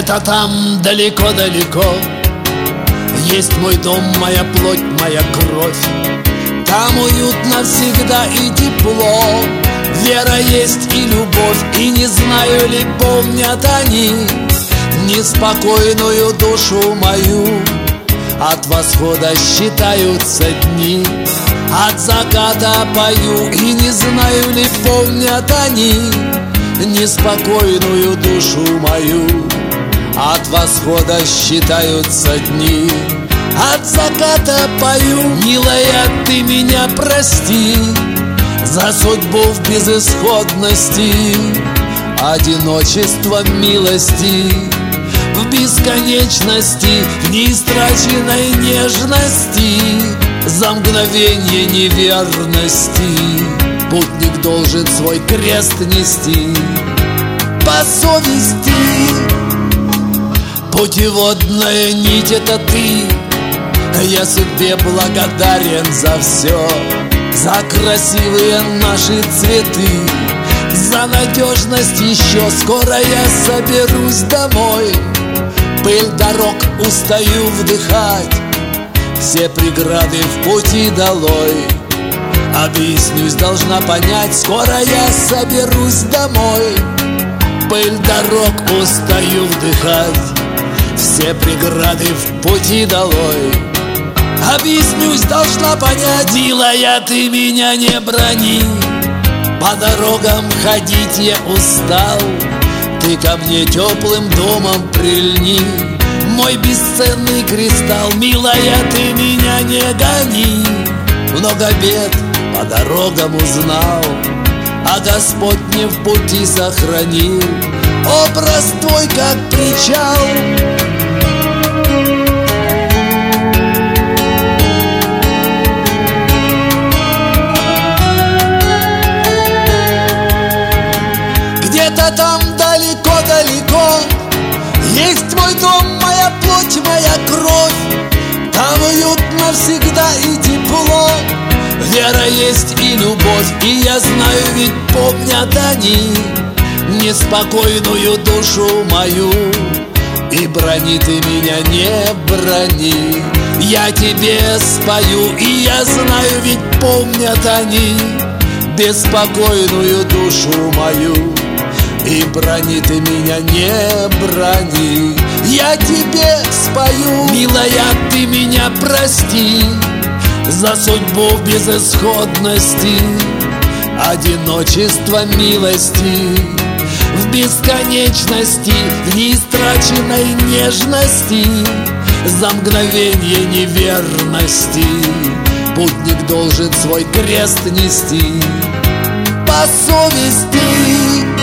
Где-то там далеко-далеко есть мой дом, моя плоть, моя кровь. Там уютно всегда и тепло, вера есть и любовь. И не знаю ли, помнят они неспокойную душу мою. От восхода считаются дни, от заката пою. И не знаю ли, помнят они неспокойную душу мою. От восхода считаются дни, от заката пою. Милая, ты меня прости за судьбу в безысходности, одиночество милости, в бесконечности, в неистраченной нежности, за мгновенье неверности. Путник должен свой крест нести по совести. Путеводная нить — это ты. Я судьбе благодарен за все, за красивые наши цветы, за надежность еще. Скоро я соберусь домой, пыль дорог устаю вдыхать, все преграды в пути долой. Объяснюсь, должна понять, скоро я соберусь домой, пыль дорог устаю вдыхать, все преграды в пути долой. Объяснюсь, должна понять, милая, ты меня не брони, по дорогам ходить я устал, ты ко мне теплым домом прильни, мой бесценный кристалл. Милая, ты меня не гони, много бед по дорогам узнал, а Господь мне в пути сохранил образ твой, как причал. Где-то там далеко-далеко есть мой дом, моя плоть, моя кровь. Там уютно всегда и тепло, вера есть и любовь. И я знаю, ведь помнят они неспокойную душу мою. И брони ты меня, не брони, я тебе спою. И я знаю, ведь помнят они беспокойную душу мою. И брони ты меня, не брони, я тебе спою. Милая, ты меня прости за судьбу в безысходности, одиночество милости, в бесконечности, в неистраченной нежности, за мгновенье неверности. Путник должен свой крест нести по совести.